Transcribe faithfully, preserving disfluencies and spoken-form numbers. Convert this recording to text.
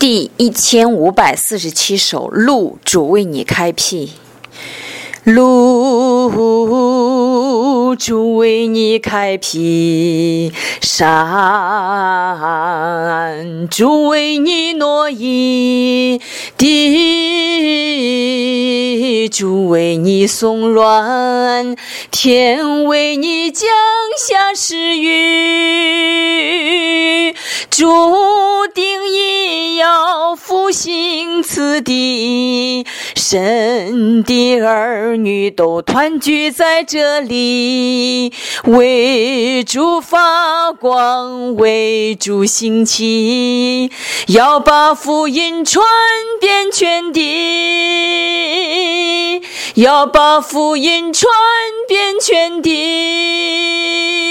第一千五百四十七首，路主为你开辟。路主为你开辟，山主为你挪移，地主为你松软，天为你降下时雨，注定也要复兴此地，神的儿女都团聚在这里，为主发光，为主兴起，要把福音传遍全地，要把福音传遍全地。